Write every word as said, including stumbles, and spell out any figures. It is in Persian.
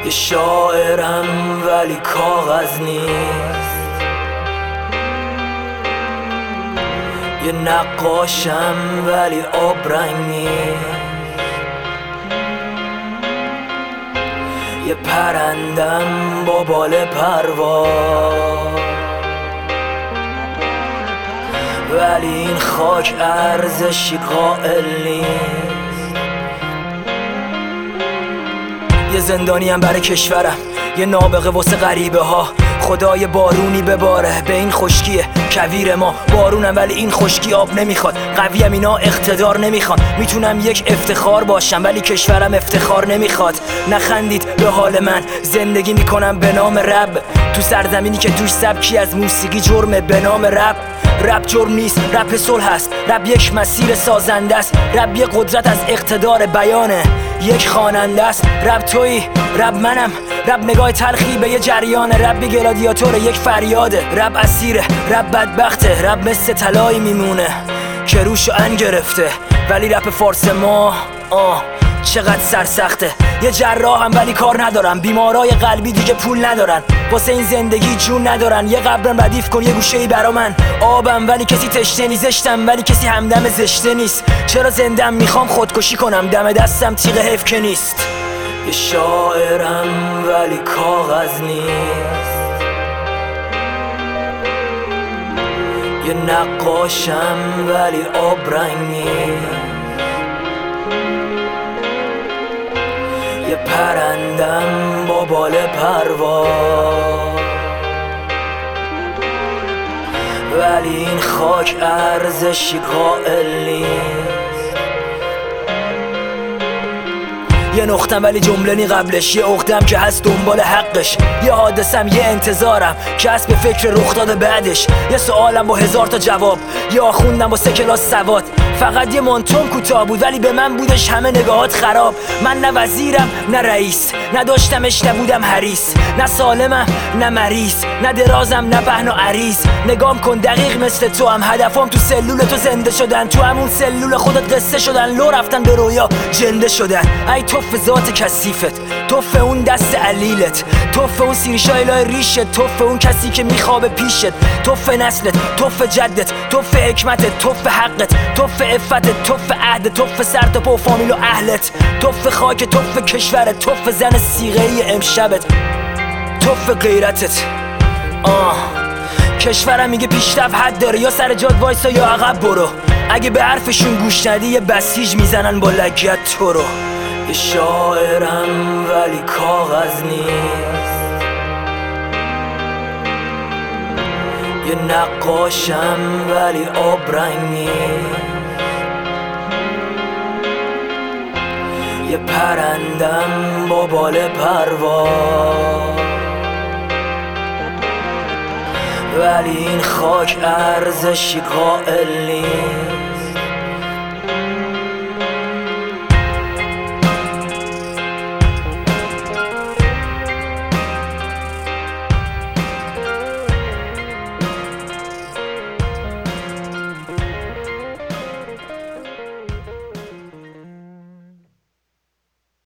یه شاعرم ولی کاغذ نیست، یه نقاشم ولی آبرنگ نیست، یه پرندم با بال پرواز، ولی این خاک ارزشی قائل نیست. یه زندانیم برای کشورم، یه نابغه واسه غریبه ها. خدای بارونی بباره به این خشکی کویر ما. بارونم ولی این خشکی آب نمیخواد. قویم اینا اقتدار نمیخوان. میتونم یک افتخار باشم ولی کشورم افتخار نمیخواد. نخندید به حال من، زندگی میکنم به نام رب، تو سرزمینی که توش سبکی از موسیقی جرمه به نام رپ. رپ جرم نیست، رپ صلح هست. رپ یک مسیر سازنده است. رپ یک قدرت از اقتدار بیانه، یک خواننده است. رپ تویی، رپ منم. رپ نگاه تلخی به یه جریان. رپ یه گلادیاتور، یک فریاده. رپ اسیره، رپ بدبخته. رپ مثل طلایی میمونه که روشو ان گرفته. ولی رپ فارس ما آه چقدر سرسخته. یه جراحم ولی کار ندارم. بیمارای قلبی دیگه پول ندارن، واسه این زندگی جون ندارن. یه قبرم ردیف کن، یه گوشه‌ای برا من. آبم ولی کسی تشنه نیست، زشتم ولی کسی همدم زشته نیست. چرا زندم میخوام خودکشی کنم، دم دستم تیغ حیف که نیست. یه شاعرم ولی کاغذ نیست، یه نقاشم ولی آبرنگ نیست، یه پرندم با بال پرواز، ولی این خاک ارزشی قائل نیست. یه نقطم ولی جمله نی قبلش، یه عقدم که هست دنبال حقش، یه حادثم یه انتظارم که هست به فکر رخ داده بعدش، یه سوالم با هزار تا جواب، یه آخوندم با سه کلاس سواد. فقط یه مانتوم کوتاه بود ولی به من بودش همه نگاهات خراب. من نه وزیرم نه رئیس، نداشتمش نبودم حریص، نه سالمم نه مریض، نه درازم نه پهن و عریض. نگام کن دقیق مثل تو هم، هدفم تو سلول تو زنده شدن، تو همون سلول خودت قصه شدن، لو رفتن به رویا جنده شدن. ای توف ذات کثیفت، توف اون دست علیلت، توف اون سیرشای لای ریشت، توف اون کسی که میخوابه پیشت، توف نسلت، توف جدت، توف حکمتت، توف حقت، توف عفتت، توف عهد، توف سر تا پا و فامیل و اهلت، توف خاک، توف کشورت، توف زن سیغه‌ای امشبت، توف غیرتت. آه کشورم میگه پیشرفت حد داره، یا سر جاد وایسا یا عقب برو. اگه به حرفشون گوش ندی یه بسیج میزنن با لگت تو رو. یه شاعرم ولی کاغذ نیست، یه نقاشم ولی آبرنگ نیست، یه پرندم با بال پرواز، ولی این خاک ارزشی قائل نیست.